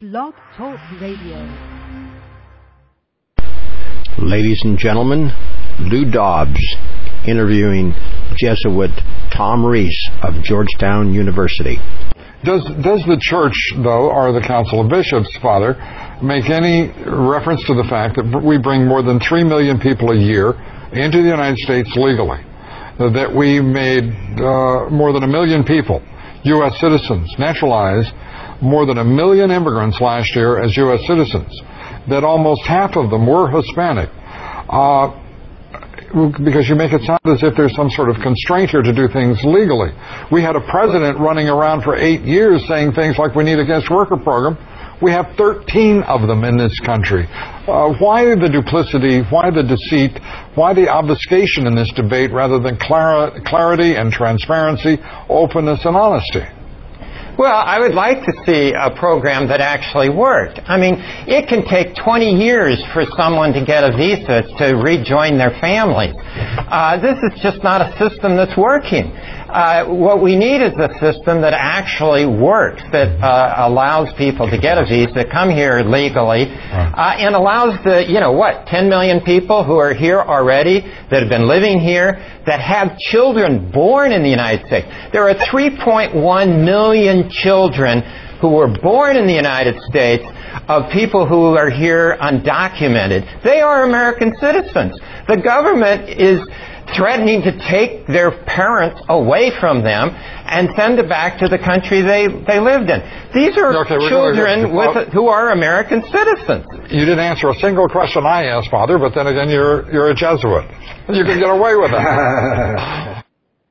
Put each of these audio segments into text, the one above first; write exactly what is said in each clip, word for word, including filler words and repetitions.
Blog Talk Radio. Ladies and gentlemen, Lou Dobbs interviewing Jesuit Tom Reese of Georgetown University. Does does the church, though, or the Council of Bishops, Father, make any reference to the fact that we bring more than three million people a year into the United States legally? That we made uh, more than a million people, U S citizens, naturalized more than a million immigrants last year as U S citizens, that almost half of them were Hispanic. Uh, because you make it sound as if there's some sort of constraint here to do things legally. We had a president running around for eight years saying things like we need a guest worker program. We have thirteen of them in this country. Uh, why the duplicity? Why the deceit? Why the obfuscation in this debate rather than clar- clarity and transparency, openness and honesty? Well, I would like to see a program that actually worked. I mean, it can take twenty years for someone to get a visa to rejoin their family. Uh, this is just not a system that's working. Uh, what we need is a system that actually works, that uh, allows people to get a visa, come here legally, uh, and allows the, you know, what, ten million people who are here already, that have been living here, that have children born in the United States. There are three point one million children who were born in the United States of people who are here undocumented. They are American citizens. The government is threatening to take their parents away from them and send them back to the country they, they lived in. These are okay, children go, with, who are American citizens. You didn't answer a single question I asked, Father, but then again, you're you're a Jesuit. You can get away with it.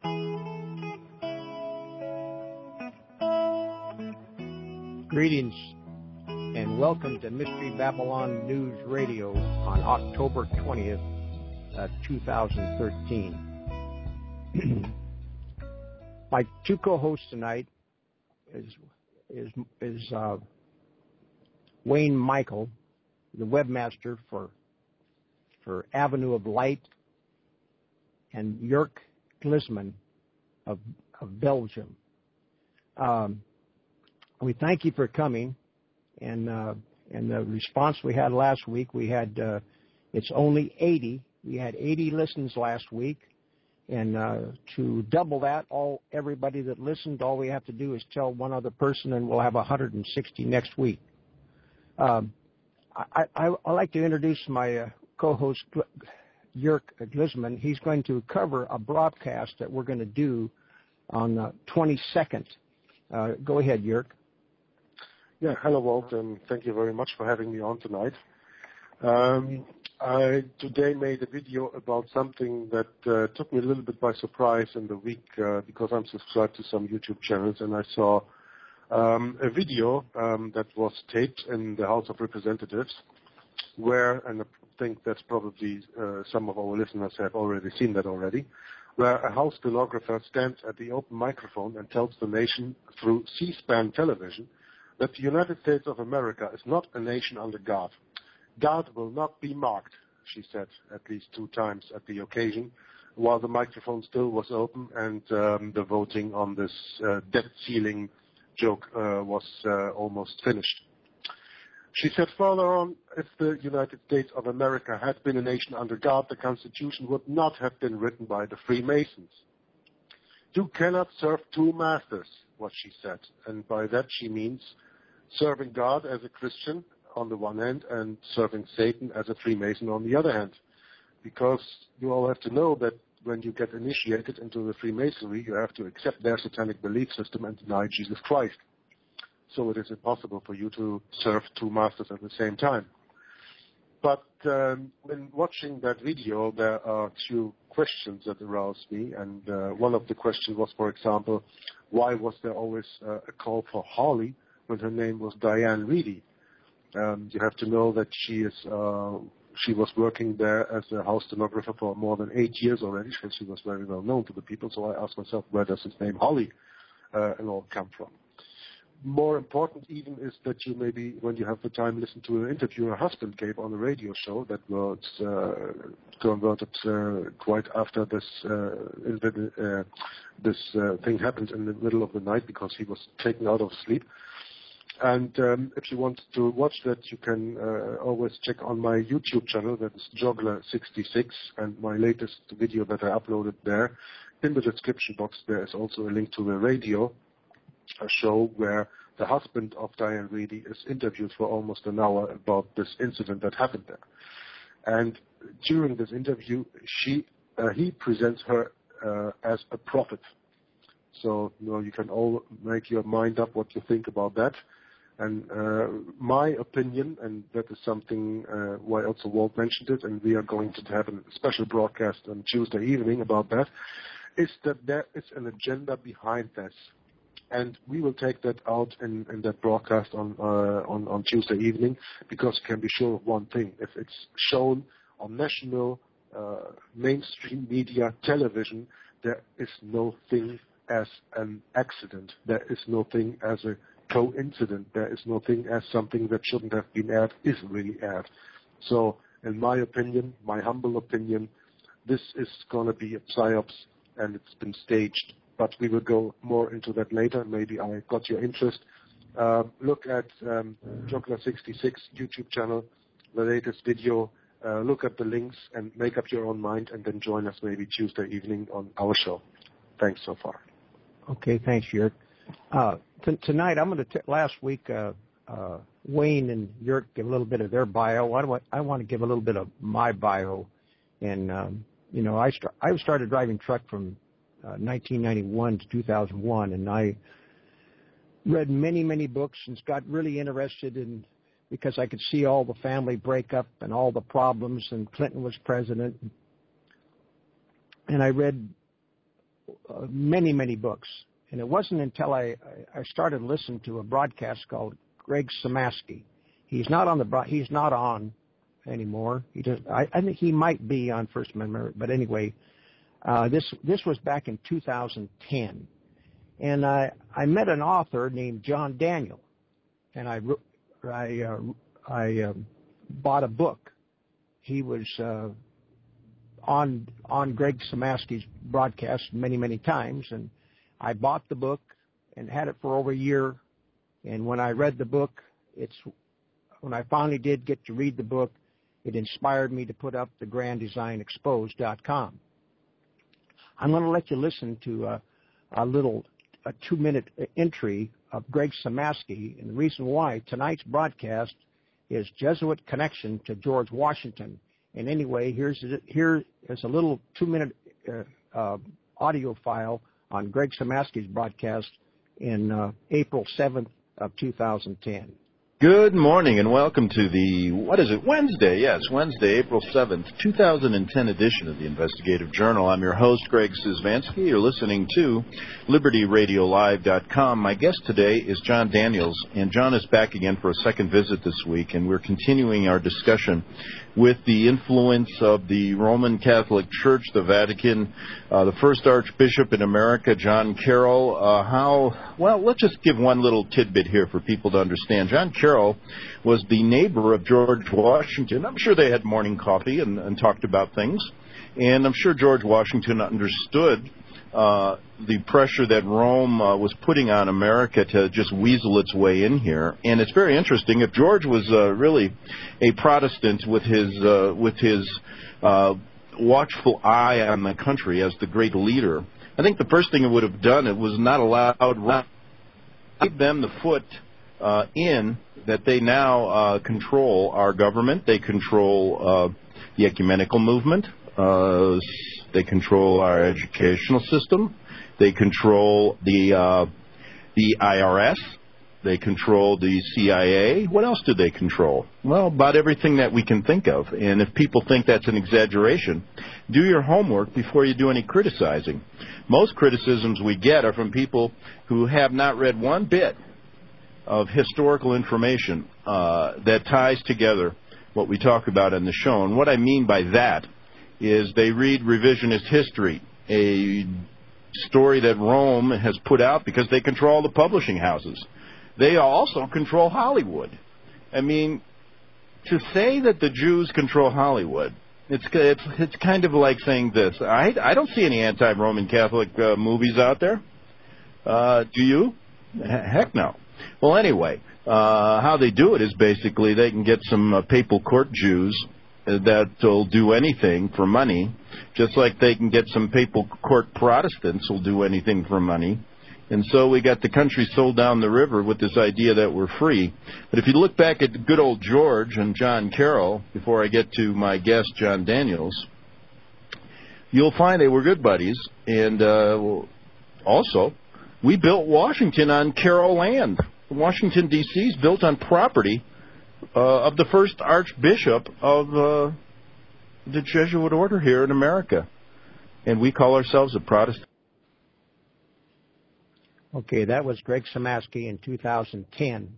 Greetings and welcome to Mystery Babylon News Radio on October twentieth, uh, two thousand thirteen. My two co-hosts tonight is is is uh, Wayne Michael, the webmaster for for Avenue of Light, and Jörg Glisman of of Belgium. Um, we thank you for coming, and uh, and the response we had last week, we had uh, it's only eighty. We had eighty listens last week, and uh, to double that, all everybody that listened, all we have to do is tell one other person, and we'll have one hundred sixty next week. Um, I, I, I'd like to introduce my uh, co-host, Jörg Glisman. He's going to cover a broadcast that we're going to do on the twenty-second. Uh, go ahead, Jörg. Yeah, hello, Walt, and thank you very much for having me on tonight. Um, I today made a video about something that uh, took me a little bit by surprise in the week uh, because I'm subscribed to some YouTube channels, and I saw um, a video um, that was taped in the House of Representatives where, and I think that's probably uh, some of our listeners have already seen that already, where a House stenographer stands at the open microphone and tells the nation through C-SPAN television that the United States of America is not a nation under God. God will not be mocked, she said at least two times at the occasion, while the microphone still was open and um, the voting on this uh, debt ceiling joke uh, was uh, almost finished. She said further on, if the United States of America had been a nation under God, the Constitution would not have been written by the Freemasons. You cannot serve two masters, what she said, and by that she means serving God as a Christian on the one hand and serving Satan as a Freemason on the other hand. Because you all have to know that when you get initiated into the Freemasonry, you have to accept their satanic belief system and deny Jesus Christ. So it is impossible for you to serve two masters at the same time. But um, when watching that video, there are two questions that aroused me, and uh, one of the questions was, for example, why was there always uh, a call for Holly when her name was Diane Reedy? Um, you have to know that she is uh, she was working there as a house stenographer for more than eight years already, so she was very well known to the people. So I asked myself, where does his name Holly uh, and all come from? More important even is that you maybe, when you have the time, listen to an interview her husband gave on a radio show that was uh, converted uh, quite after this uh, uh, this uh, thing happened in the middle of the night because he was taken out of sleep. And um, if you want to watch that, you can uh, always check on my YouTube channel. That is Joggler sixty-six, and my latest video that I uploaded there. In the description box, there is also a link to the radio a show where the husband of Diane Reedy is interviewed for almost an hour about this incident that happened there. And during this interview, she uh, he presents her uh, as a prophet. So, you know, you can all make your mind up what you think about that. And uh, my opinion, and that is something uh, why also Walt mentioned it, and we are going to have a special broadcast on Tuesday evening about that, is that there is an agenda behind this. And we will take that out in, in that broadcast on, uh, on on Tuesday evening, because you can be sure of one thing. If it's shown on national uh, mainstream media television, there is no thing as an accident. There is no thing as a coincidence. There is no thing as something that shouldn't have been aired is really aired. So, in my opinion, my humble opinion, this is going to be a psyops, and it's been staged. But we will go more into that later. Maybe I got your interest. Uh, look at um, Joggler sixty-six YouTube channel, the latest video. Uh, look at the links and make up your own mind, and then join us maybe Tuesday evening on our show. Thanks so far. Okay, thanks, Jörg. Uh, t- tonight, I'm going to. Last week, uh, uh, Wayne and Jörg give a little bit of their bio. I, do I, I want to give a little bit of my bio. And um, you know, I st- I started driving truck from uh, nineteen ninety-one to two thousand one, and I read many, many books and got really interested in because I could see all the family breakup and all the problems, and Clinton was president, and I read Uh, many, many books. And it wasn't until I, I started listening to a broadcast called Greg Samaski. He's not on the bro- he's not on anymore. He just, I, I think he might be on First Amendment, but anyway, uh, this this was back in two thousand ten, and I I met an author named John Daniel, and I I uh, I uh, bought a book. He was uh, on on Greg Samaski's broadcast many, many times, and I bought the book and had it for over a year. And when I read the book, it's when I finally did get to read the book, it inspired me to put up the grand design expose dot com. I'm going to let you listen to a, a little a two-minute entry of Greg Samaski, and the reason why tonight's broadcast is Jesuit Connection to George Washington. And anyway, here's here is a little two-minute uh, uh, audio file on Greg Samaski's broadcast in uh, April seventh of two thousand ten. Good morning and welcome to the, what is it, Wednesday, yes, Wednesday, April seventh, two thousand ten edition of the Investigative Journal. I'm your host, Greg Szymanski. You're listening to Liberty Radio Live dot com. My guest today is John Daniels, and John is back again for a second visit this week, and we're continuing our discussion with the influence of the Roman Catholic Church, the Vatican, uh, the first Archbishop in America, John Carroll. Uh, how, well, let's just give one little tidbit here for people to understand. John Carroll was the neighbor of George Washington. I'm sure they had morning coffee and, and talked about things. And I'm sure George Washington understood uh, the pressure that Rome uh, was putting on America to just weasel its way in here. And it's very interesting. If George was uh, really a Protestant with his uh, with his uh, watchful eye on the country as the great leader, I think the first thing it would have done, it was not allowed give them the foot uh, in that they now uh, control our government. They control uh, the ecumenical movement. Uh, they control our educational system. They control the uh, the I R S. They control the C I A. What else do they control? Well, about everything that we can think of. And if people think that's an exaggeration, do your homework before you do any criticizing. Most criticisms we get are from people who have not read one bit of historical information uh, that ties together what we talk about in the show. And what I mean by that is they read revisionist history, a story that Rome has put out because they control the publishing houses. They also control Hollywood. I mean, to say that the Jews control Hollywood, it's it's, it's kind of like saying this. I, I don't see any anti-Roman Catholic uh, movies out there. Uh, do you? Heck no. Well, anyway, Uh, how they do it is basically they can get some uh, papal court Jews that will do anything for money, just like they can get some papal court Protestants who'll do anything for money. And so we got the country sold down the river with this idea that we're free. But if you look back at good old George and John Carroll, before I get to my guest, John Daniels, you'll find they were good buddies. And uh, also, we built Washington on Carroll land. Washington, D C is built on property uh, of the first archbishop of uh, the Jesuit order here in America. And we call ourselves a Protestant. Okay, that was Greg Samaski in two thousand ten.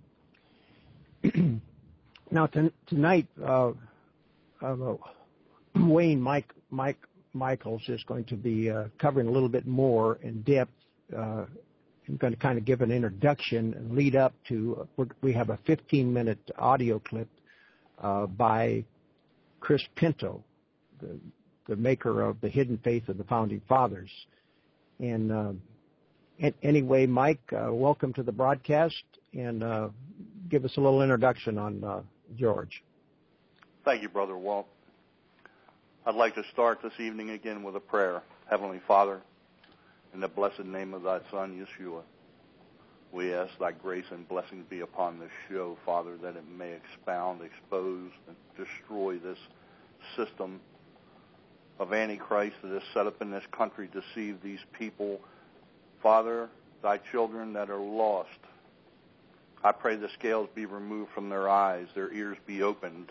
Now, t- tonight, uh, uh, Wayne Mike, Mike Michaels is going to be uh, covering a little bit more in depth. Uh, I'm going to kind of give an introduction and lead up to, uh, we have a fifteen-minute audio clip uh, by Chris Pinto, the, the maker of The Hidden Faith of the Founding Fathers. And uh, anyway, Mike, uh, welcome to the broadcast, and uh, give us a little introduction on uh, George. Thank you, Brother Walt. I'd like to start this evening again with a prayer. Heavenly Father, in the blessed name of thy Son, Yeshua, we ask thy grace and blessings be upon this show, Father, that it may expound, expose, and destroy this system of Antichrist that is set up in this country to deceive these people. Father, thy children that are lost, I pray the scales be removed from their eyes, their ears be opened,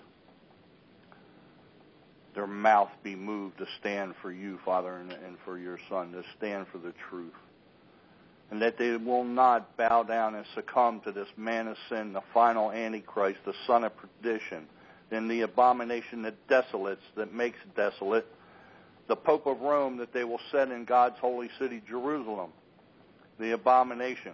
their mouth be moved to stand for you, Father, and, and for your Son, to stand for the truth. And that they will not bow down and succumb to this man of sin, the final Antichrist, the son of perdition, and the abomination that desolates, that makes desolate, the Pope of Rome that they will set in God's holy city, Jerusalem, the abomination.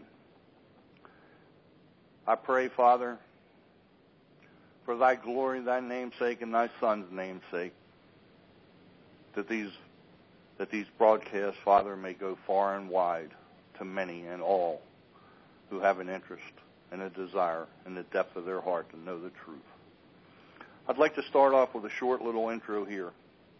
I pray, Father, for thy glory, thy namesake, and thy Son's namesake, that these that these broadcasts, Father, may go far and wide to many and all who have an interest and a desire in the depth of their heart to know the truth. I'd like to start off with a short little intro here.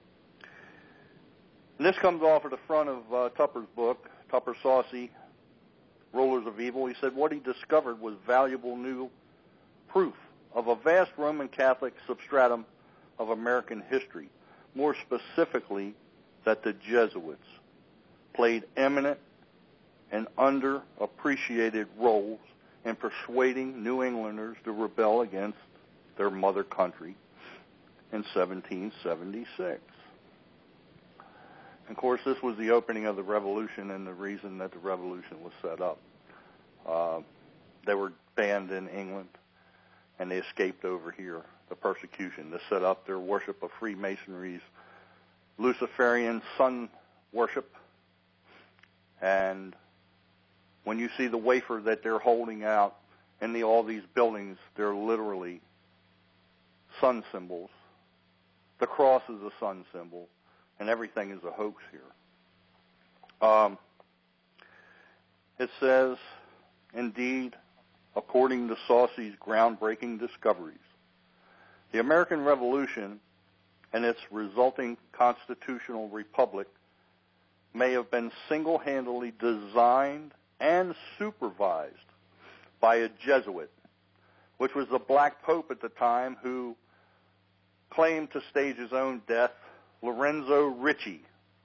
And this comes off at the front of uh, Tupper's book, Tupper Saucy, Rulers of Evil. He said what he discovered was valuable new proof of a vast Roman Catholic substratum of American history, more specifically that the Jesuits played eminent and underappreciated roles in persuading New Englanders to rebel against their mother country in seventeen seventy-six. And of course, this was the opening of the revolution and the reason that the revolution was set up. Uh, they were banned in England, and they escaped over here, the persecution, to set up their worship of Freemasonry's Luciferian sun worship. And when you see the wafer that they're holding out in the, all these buildings, they're literally sun symbols. The cross is a sun symbol, and everything is a hoax here. Um, it says, indeed, according to Saucy's groundbreaking discoveries, the American Revolution and its resulting constitutional republic may have been single-handedly designed and supervised by a Jesuit, which was the Black Pope at the time who claimed to stage his own death, Lorenzo Ricci.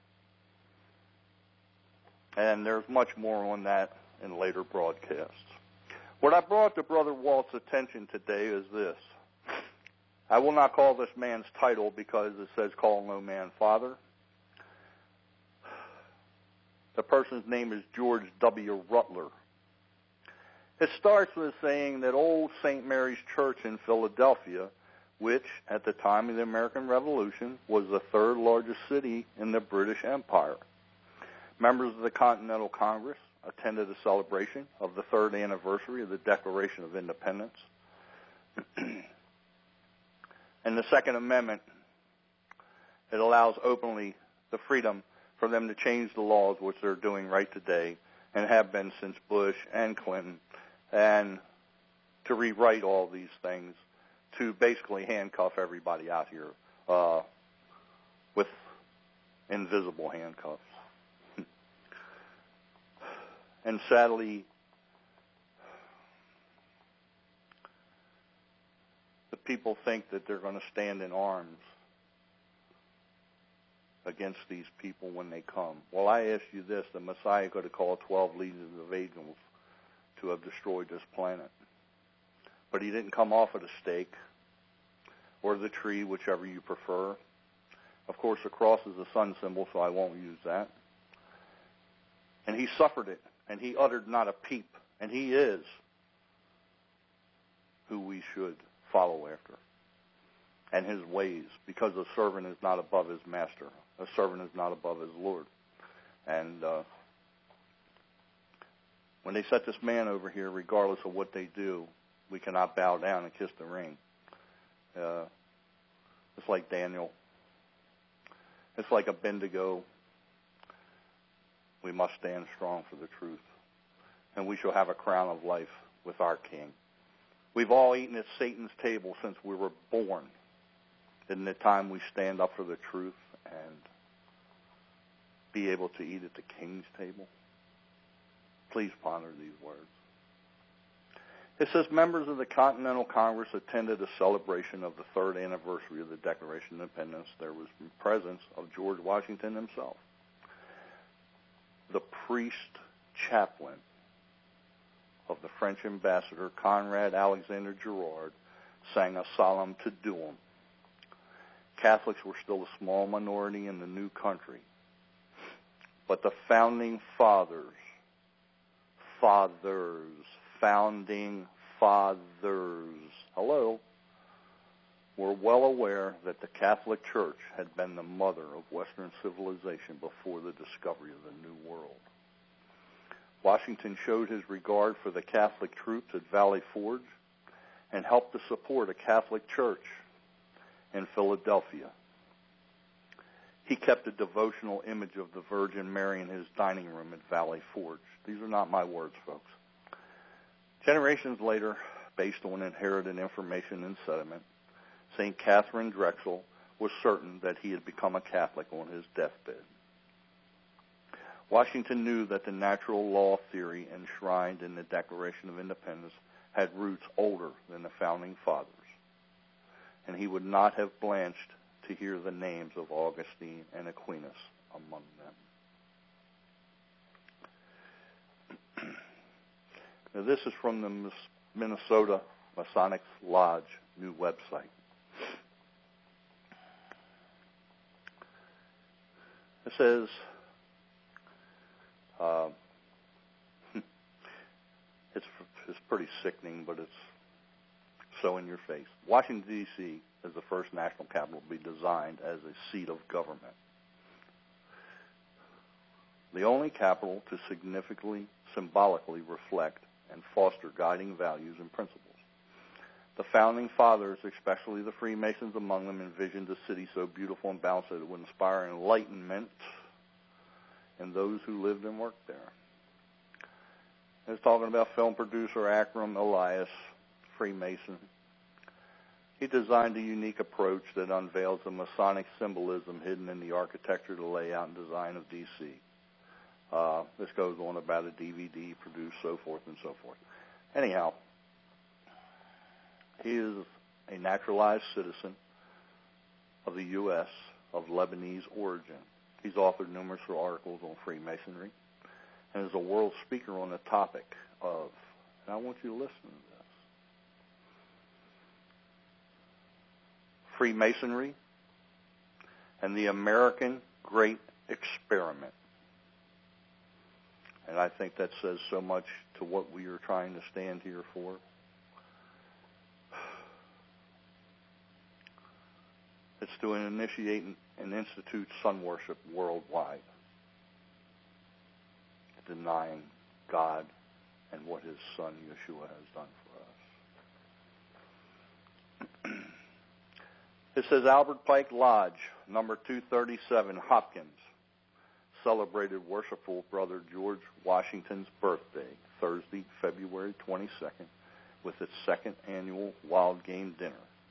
And there's much more on that in later broadcasts. What I brought to Brother Walt's attention today is this. I will not call this man's title because it says call no man father. The person's name is George W. Rutler. It starts with saying that old Saint Mary's Church in Philadelphia, which at the time of the American Revolution was the third largest city in the British Empire. Members of the Continental Congress attended a celebration of the third anniversary of the Declaration of Independence. And the Second Amendment, it allows openly the freedom for them to change the laws, which they're doing right today and have been since Bush and Clinton, and to rewrite all these things, to basically handcuff everybody out here uh, with invisible handcuffs. And sadly, the people think that they're going to stand in arms against these people when they come. Well, I ask you this, the Messiah could have called twelve legions of angels to have destroyed this planet. But he didn't come off of the stake or the tree, whichever you prefer. Of course, the cross is a sun symbol, so I won't use that. And he suffered it, and he uttered not a peep, and he is who we should follow after, and his ways, because a servant is not above his master. A servant is not above his Lord. And uh, when they set this man over here, regardless of what they do, we cannot bow down and kiss the ring. Uh, it's like Daniel. It's like Abednego. We must stand strong for the truth. And we shall have a crown of life with our King. We've all eaten at Satan's table since we were born. Isn't it time we stand up for the truth and be able to eat at the King's table? Please ponder these words. It says, members of the Continental Congress attended a celebration of the third anniversary of the Declaration of Independence. There was the presence of George Washington himself. The priest chaplain of the French ambassador, Conrad Alexander Girard, sang a solemn Te Deum. Catholics were still a small minority in the new country. But the founding fathers, fathers, founding fathers, hello, were well aware that the Catholic Church had been the mother of Western civilization before the discovery of the New World. Washington showed his regard for the Catholic troops at Valley Forge and helped to support a Catholic church in Philadelphia. He kept a devotional image of the Virgin Mary in his dining room at Valley Forge. These are not my words, folks. Generations later, based on inherited information and sediment, Saint Catherine Drexel was certain that he had become a Catholic on his deathbed. Washington knew that the natural law theory enshrined in the Declaration of Independence had roots older than the Founding Fathers, and he would not have blanched to hear the names of Augustine and Aquinas among them. Now, this is from the Minnesota Masonic Lodge new website. It says, uh, it's, it's pretty sickening, but it's so in your face. Washington, D C is the first national capital to be designed as a seat of government. The only capital to significantly, symbolically reflect and foster guiding values and principles. The Founding Fathers, especially the Freemasons among them, envisioned a city so beautiful and balanced that it would inspire enlightenment in those who lived and worked there. It's talking about film producer Akram Elias, Freemason. He designed a unique approach that unveils the Masonic symbolism hidden in the architecture, the layout, and design of D C. Uh, this goes on about a D V D produced, so forth and so forth. Anyhow, he is a naturalized citizen of the U S of Lebanese origin. He's authored numerous articles on Freemasonry and is a world speaker on the topic of, and I want you to listen to this, Freemasonry and the American Great Experiment. And I think that says so much to what we are trying to stand here for. It's to initiate and institute sun worship worldwide, denying God and what his son Yeshua has done for us. It says Albert Pike Lodge, number two thirty-seven, Hopkins, celebrated worshipful brother George Washington's birthday, Thursday, February twenty-second, with its second annual Wild Game Dinner.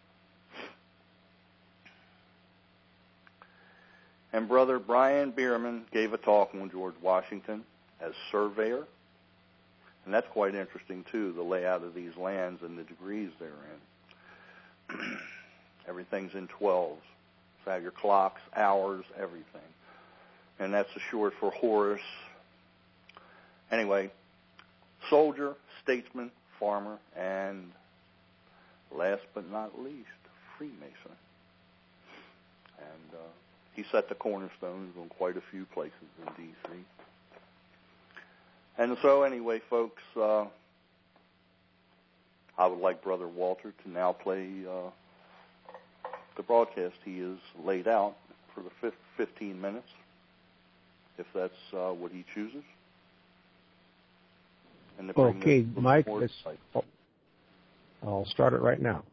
And Brother Brian Bierman gave a talk on George Washington as surveyor. And that's quite interesting, too, the layout of these lands and the degrees they're in. Everything's in twelves. So have your clocks, hours, everything. And that's a short for Horus. Anyway, soldier, statesman, farmer, and last but not least, Freemason. And uh, he set the cornerstones on quite a few places in D C And so anyway, folks, uh, I would like Brother Walter to now play uh, the broadcast he has laid out for the fifteen minutes, if that's uh, what he chooses. And to bring okay, the, the Mike, let's, I'll start it right now.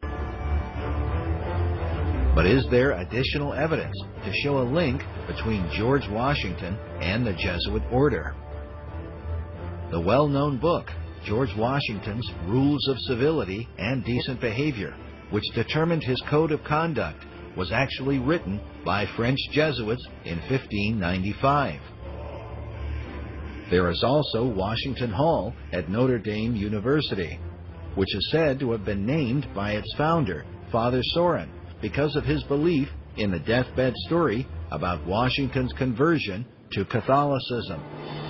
But is there additional evidence to show a link between George Washington and the Jesuit order? The well-known book, George Washington's Rules of Civility and Decent Behavior, which determined his code of conduct, was actually written by French Jesuits in fifteen ninety-five. There is also Washington Hall at Notre Dame University, which is said to have been named by its founder, Father Sorin, because of his belief in the deathbed story about Washington's conversion to Catholicism.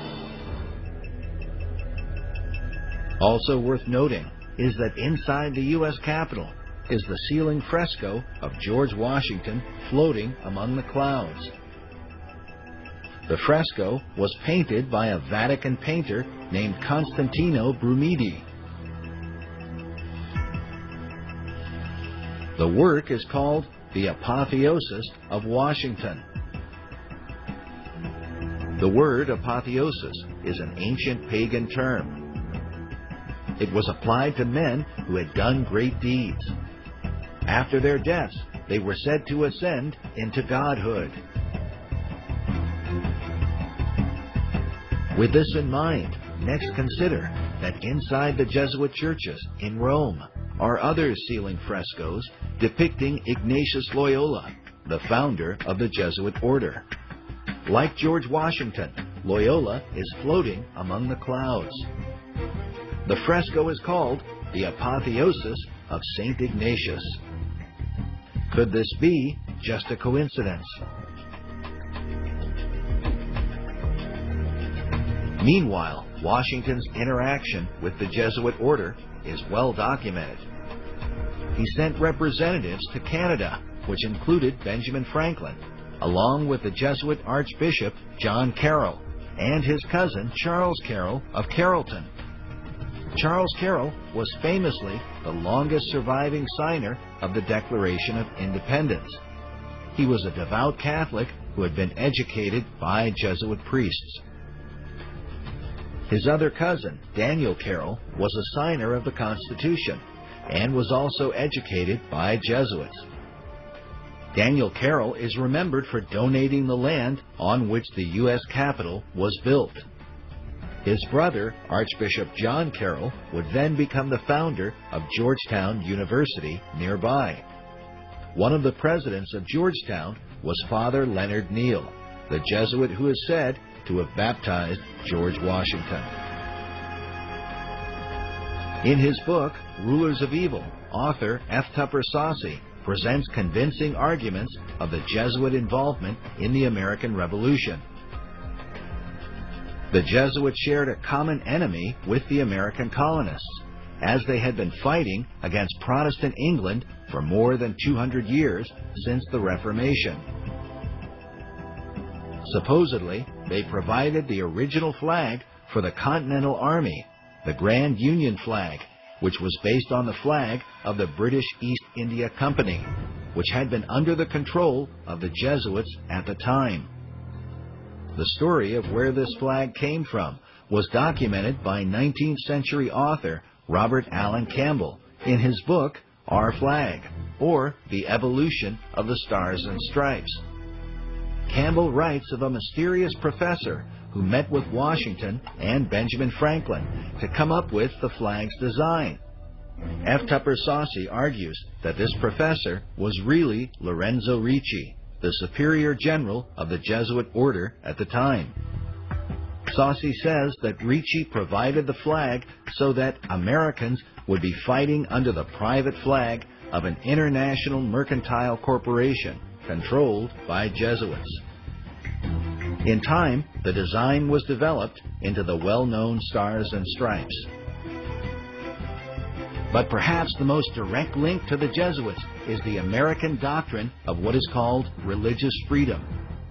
Also worth noting is that inside the U S Capitol is the ceiling fresco of George Washington floating among the clouds. The fresco was painted by a Vatican painter named Constantino Brumidi. The work is called The Apotheosis of Washington. The word apotheosis is an ancient pagan term. It was applied to men who had done great deeds. After their deaths, they were said to ascend into godhood. With this in mind, next consider that inside the Jesuit churches in Rome are other ceiling frescoes depicting Ignatius Loyola, the founder of the Jesuit order. Like George Washington, Loyola is floating among the clouds. The fresco is called The Apotheosis of Saint Ignatius. Could this be just a coincidence? Meanwhile, Washington's interaction with the Jesuit order is well documented. He sent representatives to Canada, which included Benjamin Franklin, along with the Jesuit Archbishop John Carroll and his cousin Charles Carroll of Carrollton. Charles Carroll was famously the longest surviving signer of the Declaration of Independence. He was a devout Catholic who had been educated by Jesuit priests. His other cousin, Daniel Carroll, was a signer of the Constitution and was also educated by Jesuits. Daniel Carroll is remembered for donating the land on which the U S Capitol was built. His brother, Archbishop John Carroll, would then become the founder of Georgetown University nearby. One of the presidents of Georgetown was Father Leonard Neal, the Jesuit who is said to have baptized George Washington. In his book, Rulers of Evil, author F. Tupper Saucy presents convincing arguments of the Jesuit involvement in the American Revolution. The Jesuits shared a common enemy with the American colonists, as they had been fighting against Protestant England for more than two hundred years since the Reformation. Supposedly, they provided the original flag for the Continental Army, the Grand Union flag, which was based on the flag of the British East India Company, which had been under the control of the Jesuits at the time. The story of where this flag came from was documented by nineteenth century author Robert Allen Campbell in his book, Our Flag, or The Evolution of the Stars and Stripes. Campbell writes of a mysterious professor who met with Washington and Benjamin Franklin to come up with the flag's design. F. Tupper Saucy argues that this professor was really Lorenzo Ricci, the superior general of the Jesuit order at the time. Saucy says that Ricci provided the flag so that Americans would be fighting under the private flag of an international mercantile corporation controlled by Jesuits. In time, the design was developed into the well-known Stars and Stripes. But perhaps the most direct link to the Jesuits is the American doctrine of what is called religious freedom.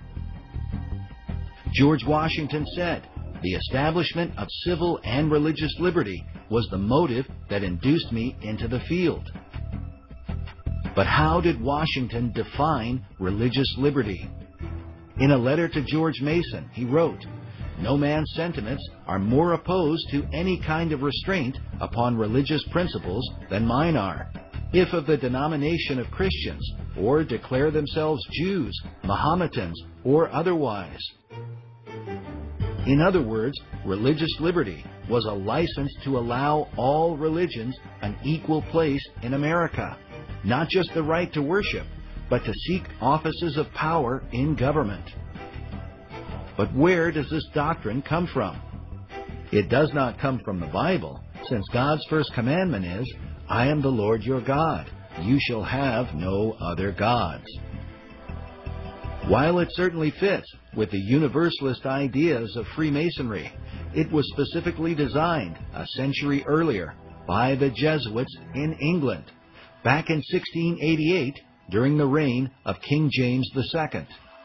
George Washington said, "The establishment of civil and religious liberty was the motive that induced me into the field." But how did Washington define religious liberty? In a letter to George Mason, he wrote, "No man's sentiments are more opposed to any kind of restraint upon religious principles than mine are, if of the denomination of Christians, or declare themselves Jews, Mahometans, or otherwise." In other words, religious liberty was a license to allow all religions an equal place in America, not just the right to worship, but to seek offices of power in government. But where does this doctrine come from? It does not come from the Bible, since God's first commandment is, "I am the Lord your God. You shall have no other gods." While it certainly fits with the universalist ideas of Freemasonry, it was specifically designed a century earlier by the Jesuits in England, back in sixteen eighty-eight, during the reign of King James the Second.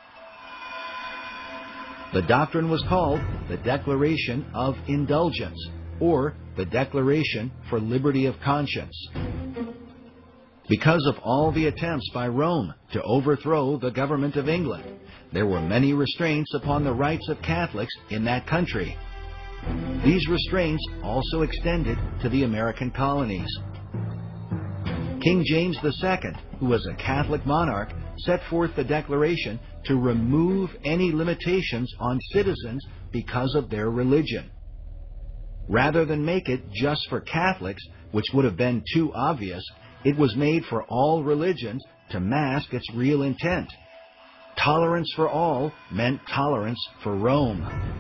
The doctrine was called the Declaration of Indulgence, or the Declaration for Liberty of Conscience. Because of all the attempts by Rome to overthrow the government of England, there were many restraints upon the rights of Catholics in that country. These restraints also extended to the American colonies. King James the Second, who was a Catholic monarch, set forth the declaration to remove any limitations on citizens because of their religion. Rather than make it just for Catholics, which would have been too obvious, it was made for all religions to mask its real intent. Tolerance for all meant tolerance for Rome.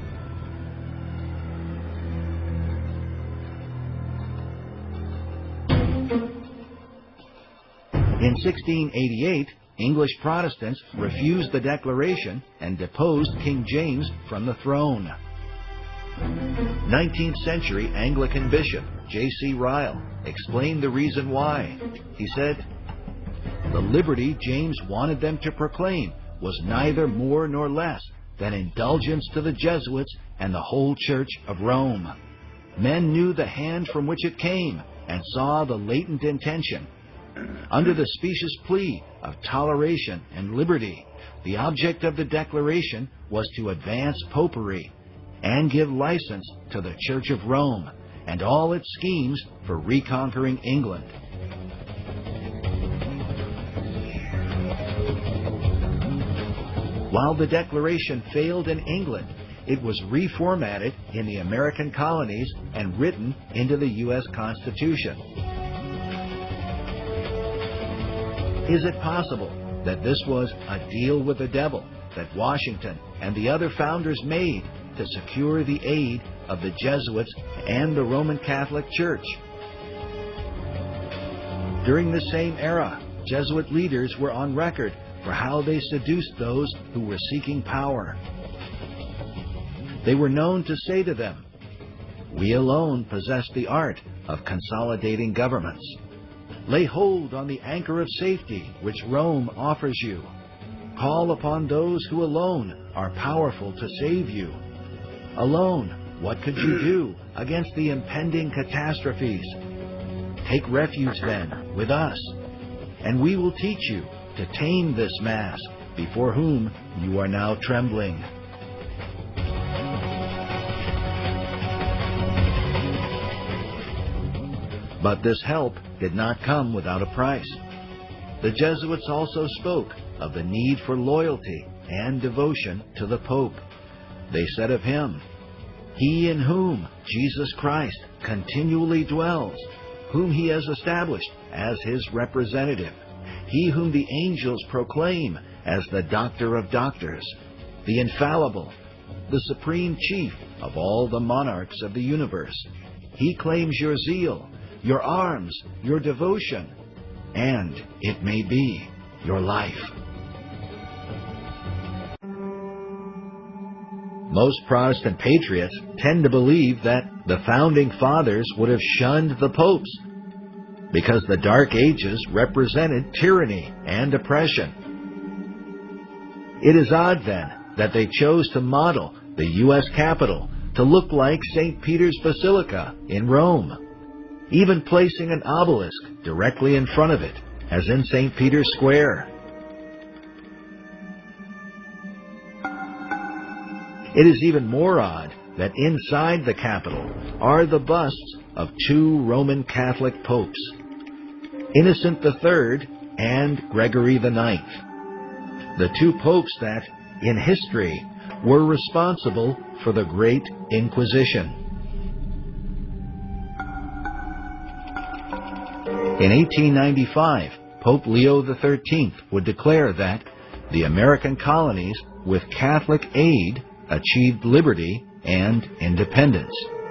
In sixteen eighty-eight, English Protestants refused the declaration and deposed King James from the throne. nineteenth century Anglican Bishop J C Ryle explained the reason why. He said, "The liberty James wanted them to proclaim was neither more nor less than indulgence to the Jesuits and the whole Church of Rome. Men knew the hand from which it came and saw the latent intention. Under the specious plea of toleration and liberty, the object of the declaration was to advance popery and give license to the Church of Rome and all its schemes for reconquering England." While the declaration failed in England, it was reformatted in the American colonies and written into the U S Constitution. Is it possible that this was a deal with the devil that Washington and the other founders made to secure the aid of the Jesuits and the Roman Catholic Church? During the same era, Jesuit leaders were on record for how they seduced those who were seeking power. They were known to say to them, "We alone possess the art of consolidating governments. Lay hold on the anchor of safety which Rome offers you. Call upon those who alone are powerful to save you. Alone, what could you do against the impending catastrophes? Take refuge then with us, and we will teach you to tame this mass before whom you are now trembling." But this help did not come without a price. The Jesuits also spoke of the need for loyalty and devotion to the Pope. They said of him, "He in whom Jesus Christ continually dwells, whom he has established as his representative, he whom the angels proclaim as the Doctor of Doctors, the infallible, the supreme chief of all the monarchs of the universe. He claims your zeal, your arms, your devotion, and, it may be, your life. Most Protestant patriots tend to believe that the Founding Fathers would have shunned the popes because the Dark Ages represented tyranny and oppression. It is odd, then, that they chose to model the U S Capitol to look like Saint Peter's Basilica in Rome, even placing an obelisk directly in front of it, as in Saint Peter's Square. It is even more odd that inside the Capitol are the busts of two Roman Catholic popes, Innocent the Third and Gregory the Ninth, the two popes that, in history, were responsible for the Great Inquisition. In eighteen ninety-five, Pope Leo the Thirteenth would declare that the American colonies, with Catholic aid, achieved liberty and independence.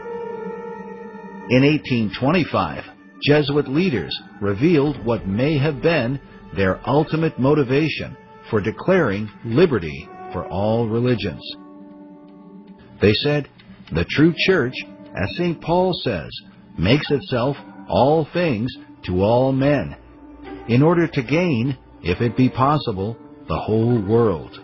In eighteen twenty-five, Jesuit leaders revealed what may have been their ultimate motivation for declaring liberty for all religions. They said, the true church, as Saint Paul says, makes itself all things to all men, in order to gain, if it be possible, the whole world.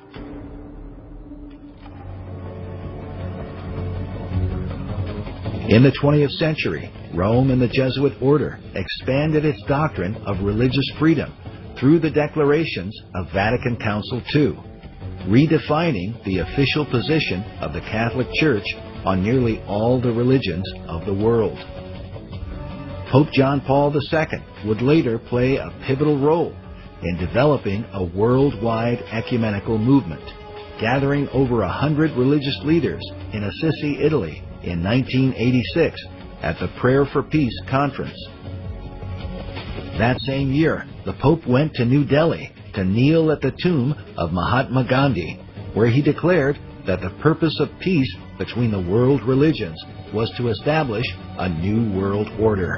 In the twentieth century, Rome and the Jesuit order expanded its doctrine of religious freedom through the declarations of Vatican Council Two, redefining the official position of the Catholic Church on nearly all the religions of the world. Pope John Paul the Second would later play a pivotal role in developing a worldwide ecumenical movement, gathering over a hundred religious leaders in Assisi, Italy, in nineteen eighty-six at the Prayer for Peace conference. That same year, the Pope went to New Delhi to kneel at the tomb of Mahatma Gandhi, where he declared that the purpose of peace between the world religions was to establish a new world order.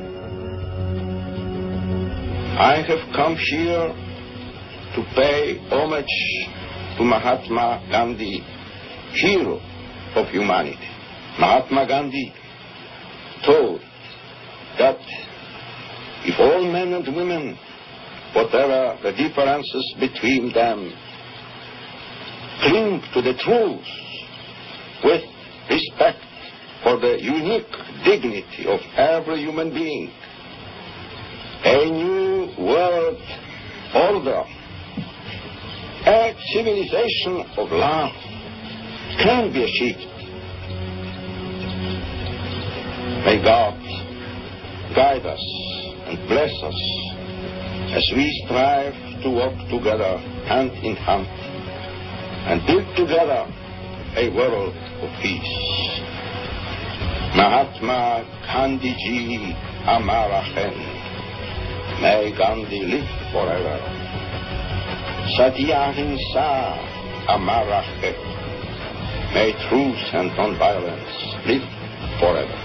I have come here to pay homage to Mahatma Gandhi, hero of humanity. Mahatma Gandhi taught that if all men and women, whatever the differences between them, cling to the truth with respect for the unique dignity of every human being, a new world order, a civilization of love can be achieved. May God guide us and bless us as we strive to walk together hand in hand and build together a world of peace. Mahatma Gandhi Ji Amara Hai. May Gandhi live forever. Satya Ahimsa Amara Hai. May truth and non-violence live forever.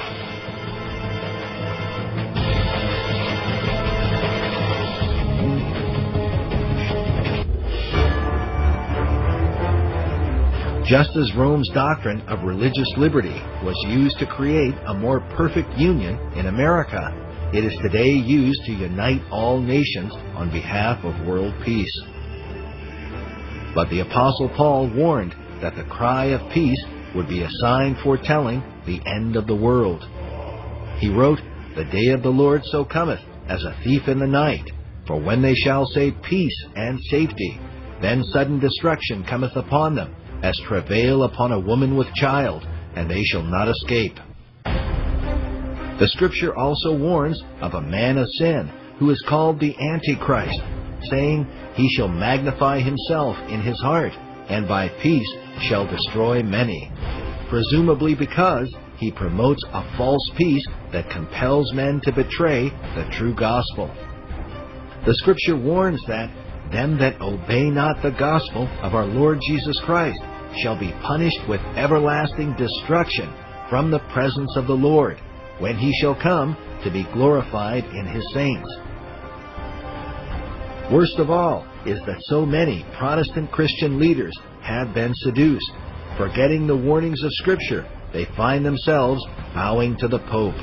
Just as Rome's doctrine of religious liberty was used to create a more perfect union in America, it is today used to unite all nations on behalf of world peace. But the Apostle Paul warned that the cry of peace would be a sign foretelling the end of the world. He wrote, "The day of the Lord so cometh as a thief in the night, for when they shall say peace and safety, then sudden destruction cometh upon them, as travail upon a woman with child, and they shall not escape." The Scripture also warns of a man of sin who is called the Antichrist, saying, "He shall magnify himself in his heart, and by peace shall destroy many," presumably because he promotes a false peace that compels men to betray the true gospel. The Scripture warns that them that obey not the gospel of our Lord Jesus Christ shall be punished with everlasting destruction from the presence of the Lord, when he shall come to be glorified in his saints. Worst of all is that so many Protestant Christian leaders have been seduced. Forgetting the warnings of Scripture, they find themselves bowing to the Pope.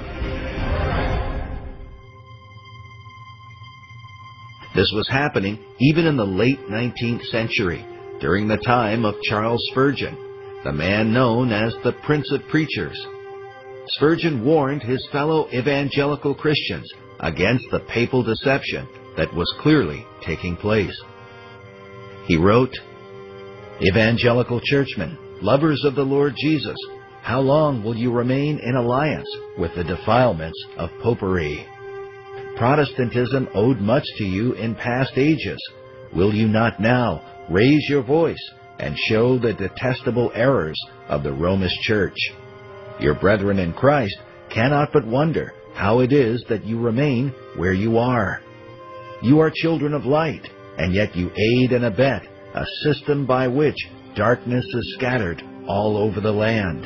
This was happening even in the late nineteenth century, during the time of Charles Spurgeon, the man known as the Prince of Preachers. Spurgeon warned his fellow evangelical Christians against the papal deception that was clearly taking place. He wrote, "Evangelical churchmen, lovers of the Lord Jesus, how long will you remain in alliance with the defilements of popery? Protestantism owed much to you in past ages. Will you not now raise your voice and show the detestable errors of the Romish Church? Your brethren in Christ cannot but wonder how it is that you remain where you are. You are children of light, and yet you aid and abet a system by which darkness is scattered all over the land.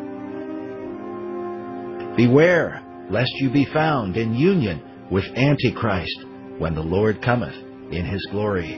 Beware lest you be found in union with Antichrist when the Lord cometh in his glory."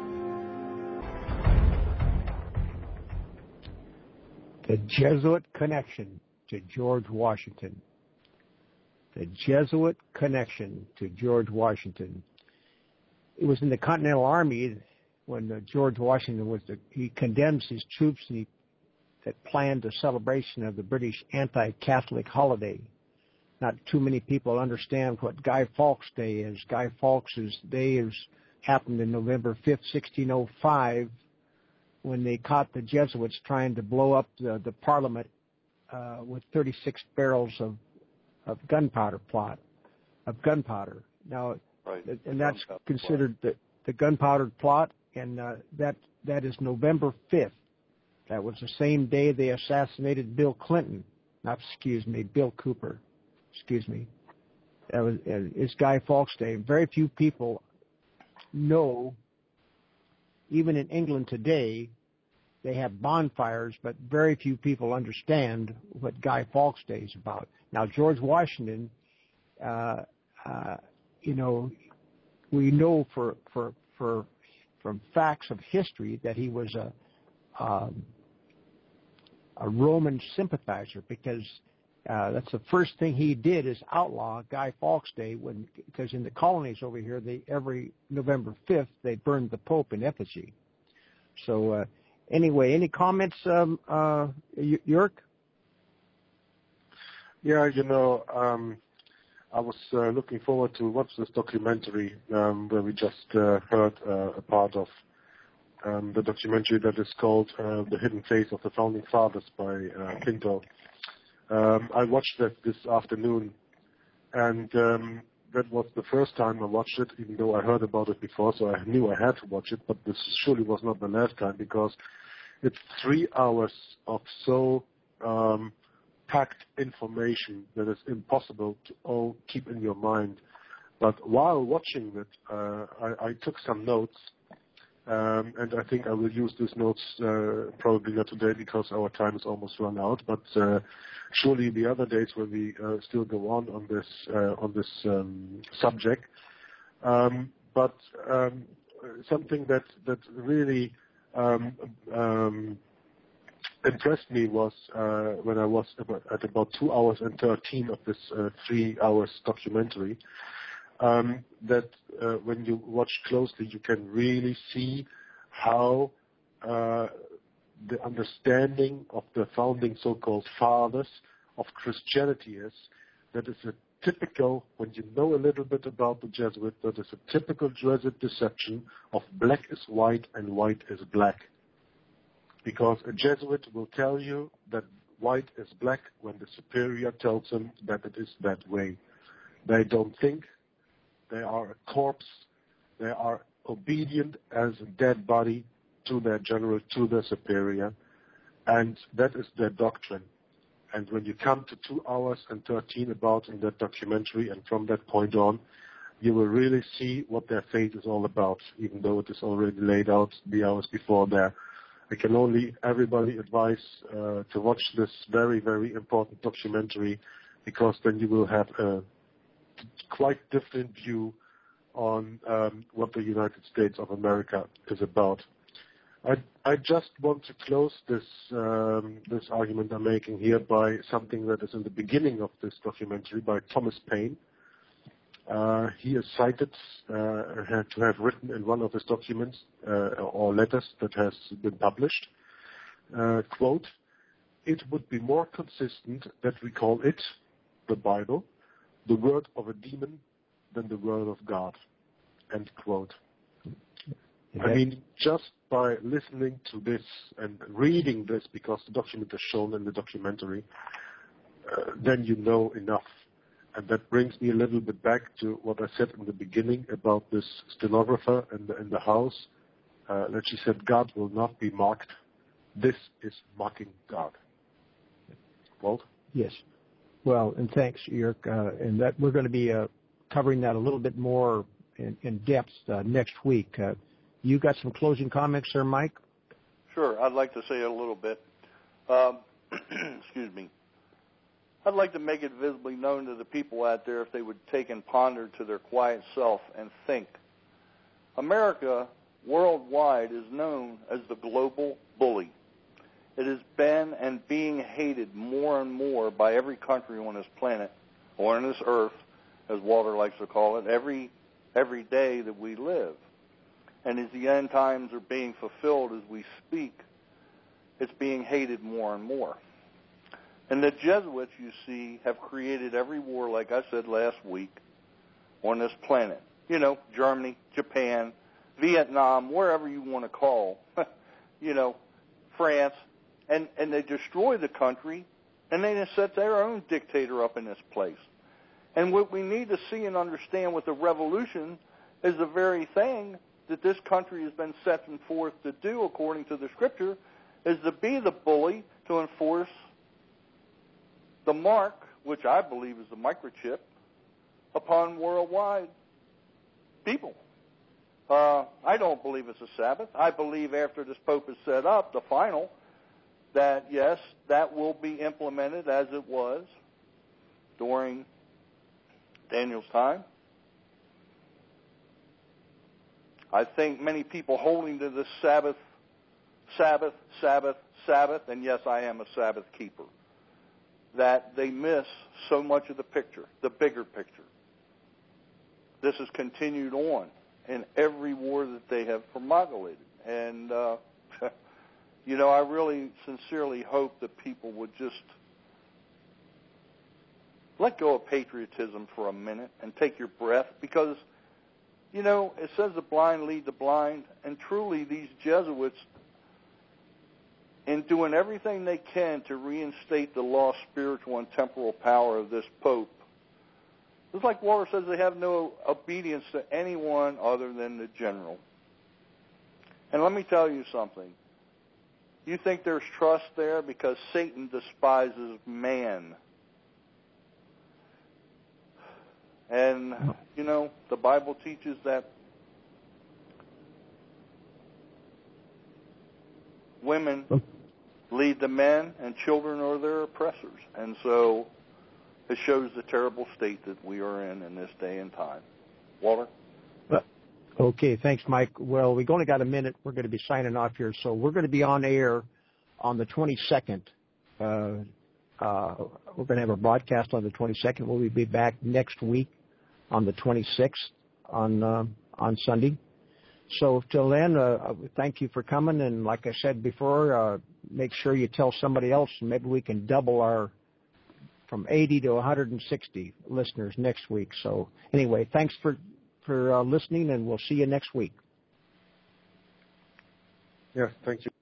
The Jesuit connection to George Washington. The Jesuit connection to George Washington. It was in the Continental Army when uh, George Washington was the, he condemns his troops and he, that planned a celebration of the British anti-Catholic holiday. Not too many people understand what Guy Fawkes Day is. Guy Fawkes' Day is happened in November fifth, sixteen oh five, when they caught the Jesuits trying to blow up the, the Parliament uh, with thirty-six barrels of, of gunpowder plot, of gunpowder. Now, right. and that's considered the, the gunpowder plot, and uh, that that is November fifth. That was the same day they assassinated Bill Clinton. Not, excuse me, Bill Cooper. Excuse me. That was uh, it's Guy Fawkes Day. Very few people know, even in England today, they have bonfires, but very few people understand what Guy Fawkes Day is about. Now, George Washington, uh, uh, you know, we know for for for from facts of history that he was a um, a Roman sympathizer, because uh, that's the first thing he did is outlaw Guy Fawkes Day, when because in the colonies over here, they every November fifth they burned the Pope in effigy. So uh, anyway, any comments, um, uh, York? Yeah, you know, um, I was uh, looking forward to watch this documentary um, where we just uh, heard uh, a part of um, the documentary that is called uh, The Hidden Face of the Founding Fathers by uh, Pinto. Um, I watched that this afternoon, and um, that was the first time I watched it, even though I heard about it before, so I knew I had to watch it, but this surely was not the last time, because it's three hours of so um, packed information that is impossible to all keep in your mind. But while watching it, uh, I, I took some notes, um, and I think I will use these notes uh, probably not today because our time is almost run out, but uh, surely the other days when we uh, still go on on this uh, on this um, subject. Um, but um, something that that really um, um, impressed me was uh, when I was about, at about two hours and thirteen of this uh, three hours documentary, um, that uh, when you watch closely, you can really see how uh, the understanding of the founding so-called fathers of Christianity is. That is a typical, when you know a little bit about the Jesuit, that is a typical Jesuit deception of black is white and white is black. Because a Jesuit will tell you that white is black when the superior tells them that it is that way. They don't think. They are a corpse. They are obedient as a dead body to their general, to their superior. And that is their doctrine. And when you come to two hours and thirteen about in that documentary, and from that point on, you will really see what their fate is all about, even though it is already laid out the hours before there. I can only everybody advise uh, to watch this very, very important documentary, because then you will have a quite different view on um, what the United States of America is about. I, I just want to close this um, this argument I'm making here by something that is in the beginning of this documentary by Thomas Paine. Uh, he is cited uh, to have written in one of his documents uh, or letters that has been published, uh, quote, "It would be more consistent that we call it, the Bible, the word of a demon than the word of God," end quote. I mean, just by listening to this and reading this, because the document is shown in the documentary, uh, then you know enough. And that brings me a little bit back to what I said in the beginning about this stenographer in the, in the house, uh, that she said, God will not be mocked. This is mocking God. Walt? Yes. Well, and thanks, Jörg. Uh, and that we're going to be uh, covering that a little bit more in, in depth uh, next week. Uh, you got some closing comments there, Mike? Sure. I'd like to say a little bit. Um, excuse me. I'd like to make it visibly known to the people out there, if they would take and ponder to their quiet self and think. America, worldwide, is known as the global bully. It has been and being hated more and more by every country on this planet, or on this earth, as Walter likes to call it, every every day that we live. And as the end times are being fulfilled as we speak, it's being hated more and more. And the Jesuits, you see, have created every war, like I said last week, on this planet. You know, Germany, Japan, Vietnam, wherever you want to call, you know, France, and, and they destroy the country, and they just set their own dictator up in this place. And what we need to see and understand with the revolution is the very thing that this country has been setting forth to do, according to the Scripture, is to be the bully, to enforce the mark, which I believe is the microchip, upon worldwide people. Uh, I don't believe it's a Sabbath. I believe after this Pope is set up, the final, that yes, that will be implemented as it was during Daniel's time. I think many people holding to this Sabbath, Sabbath, Sabbath, Sabbath, and yes, I am a Sabbath keeper, that they miss so much of the picture, the bigger picture. This has continued on in every war that they have promulgated. And, uh, you know, I really sincerely hope that people would just let go of patriotism for a minute and take your breath, because, you know, it says the blind lead the blind, and truly these Jesuits, in doing everything they can to reinstate the lost spiritual and temporal power of this Pope, it's like Walter says, they have no obedience to anyone other than the general. And let me tell you something. You think there's trust there? Because Satan despises man. And, you know, the Bible teaches that women lead the men, and children are their oppressors. And so it shows the terrible state that we are in in this day and time. Walter? Okay, thanks, Mike. Well, we've only got a minute. We're going to be signing off here. So we're going to be on air on the twenty-second. Uh, uh, we're going to have a broadcast on the twenty-second. We'll be back next week on the twenty-sixth on uh, on Sunday. So till then, uh, thank you for coming. And like I said before, uh, make sure you tell somebody else, and maybe we can double our from eighty to one hundred sixty listeners next week. So anyway, thanks for, for uh, listening, and we'll see you next week. Yeah, thank you.